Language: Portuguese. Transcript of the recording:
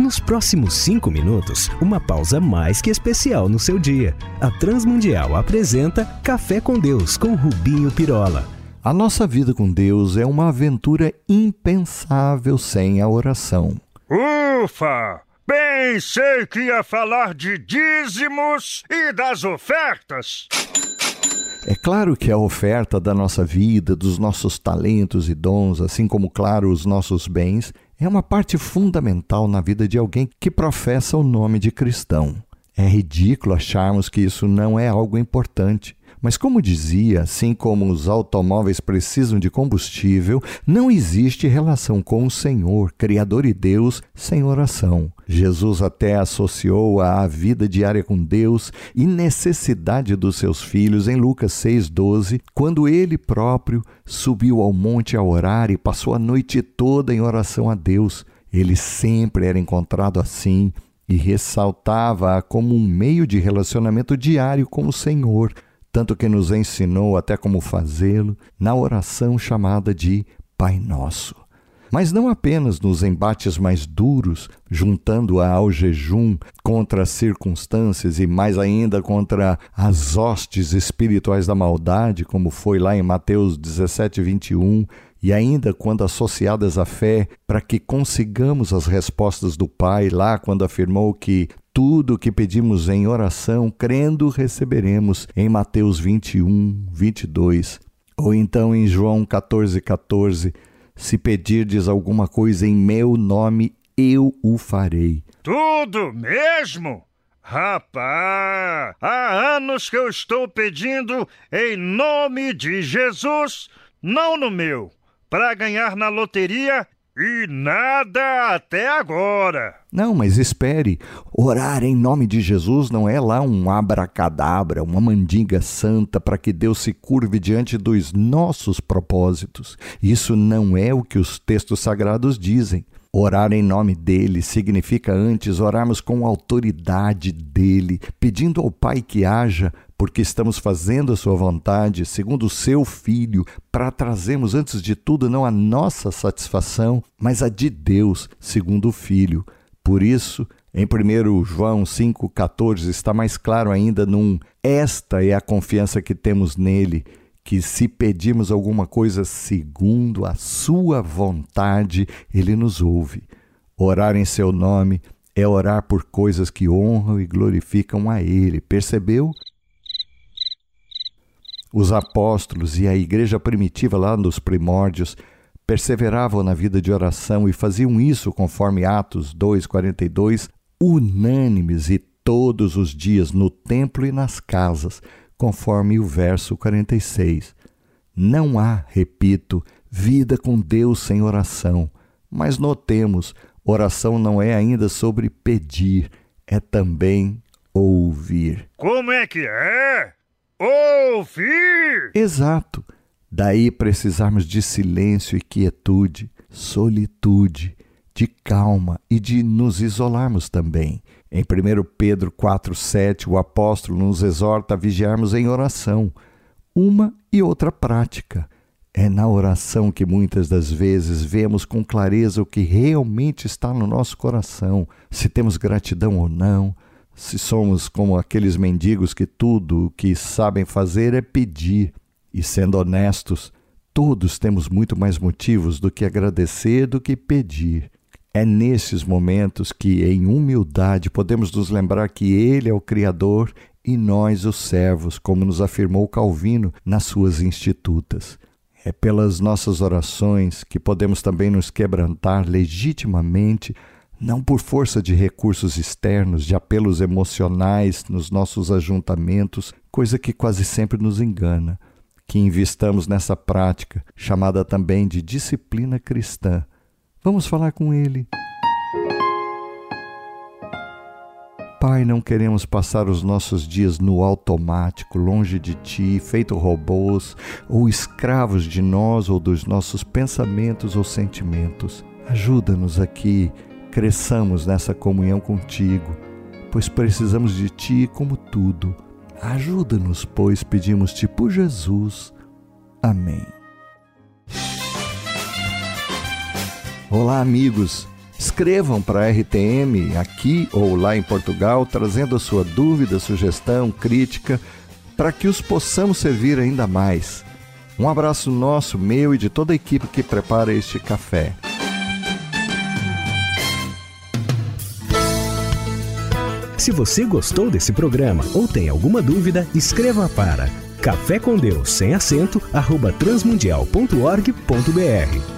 nos próximos 5 minutos, uma pausa mais que especial no seu dia. A Transmundial apresenta Café com Deus com Rubinho Pirola. A nossa vida com Deus é uma aventura impensável sem a oração. Ufa! Pensei que ia falar de dízimos e das ofertas. É claro que a oferta da nossa vida, dos nossos talentos e dons, assim como, claro, os nossos bens, é uma parte fundamental na vida de alguém que professa o nome de cristão. É ridículo acharmos que isso não é algo importante. Mas como dizia, assim como os automóveis precisam de combustível, não existe relação com o Senhor, Criador e Deus, sem oração. Jesus até associou a vida diária com Deus e necessidade dos seus filhos em Lucas 6,12, quando ele próprio subiu ao monte a orar e passou a noite toda em oração a Deus. Ele sempre era encontrado assim e ressaltava-a como um meio de relacionamento diário com o Senhor, tanto que nos ensinou até como fazê-lo na oração chamada de Pai Nosso. Mas não apenas nos embates mais duros, juntando-a ao jejum contra as circunstâncias e mais ainda contra as hostes espirituais da maldade, como foi lá em Mateus 17:21, e ainda quando associadas à fé, para que consigamos as respostas do Pai, lá quando afirmou que tudo o que pedimos em oração, crendo, receberemos, em Mateus 21:22. Ou então em João 14:14, se pedirdes alguma coisa em meu nome, eu o farei. Tudo mesmo? Rapaz, há anos que eu estou pedindo em nome de Jesus, não no meu, para ganhar na loteria e nada até agora. Não, mas espere. Orar em nome de Jesus não é lá um abracadabra, uma mandinga santa para que Deus se curve diante dos nossos propósitos. Isso não é o que os textos sagrados dizem. Orar em nome dele significa antes orarmos com a autoridade dele, pedindo ao Pai que haja, porque estamos fazendo a sua vontade, segundo o seu Filho, para trazermos antes de tudo não a nossa satisfação, mas a de Deus, segundo o Filho. Por isso, em 1 João 5,14 está mais claro ainda esta é a confiança que temos nele, que se pedirmos alguma coisa segundo a sua vontade, ele nos ouve. Orar em seu nome é orar por coisas que honram e glorificam a ele. Percebeu? Os apóstolos e a igreja primitiva lá nos primórdios perseveravam na vida de oração e faziam isso conforme Atos 2:42, unânimes e todos os dias no templo e nas casas, conforme o verso 46. Não há, repito, vida com Deus sem oração, mas notemos, oração não é ainda sobre pedir, é também ouvir. Como é que é? Ouvir! Exato. Daí precisarmos de silêncio e quietude, solitude, de calma e de nos isolarmos também. Em 1 Pedro 4,7, o apóstolo nos exorta a vigiarmos em oração. Uma e outra prática. É na oração que muitas das vezes vemos com clareza o que realmente está no nosso coração, se temos gratidão ou não, se somos como aqueles mendigos que tudo o que sabem fazer é pedir. E sendo honestos, todos temos muito mais motivos do que agradecer do que pedir. É nesses momentos que, em humildade, podemos nos lembrar que Ele é o Criador e nós os servos, como nos afirmou Calvino nas suas Institutas. É pelas nossas orações que podemos também nos quebrantar legitimamente, não por força de recursos externos, de apelos emocionais nos nossos ajuntamentos, coisa que quase sempre nos engana. Que investamos nessa prática, chamada também de disciplina cristã. Vamos falar com Ele. Pai, não queremos passar os nossos dias no automático, longe de Ti, feito robôs, ou escravos de nós ou dos nossos pensamentos ou sentimentos. Ajuda-nos aqui, cresçamos nessa comunhão contigo, pois precisamos de Ti como tudo. Ajuda-nos, pois pedimos-te por Jesus. Amém. Olá, amigos. Escrevam para a RTM aqui ou lá em Portugal, trazendo a sua dúvida, sugestão, crítica, para que os possamos servir ainda mais. Um abraço nosso, meu e de toda a equipe que prepara este café. Se você gostou desse programa ou tem alguma dúvida, escreva para cafécomdeus sem acento @transmundial.org.br.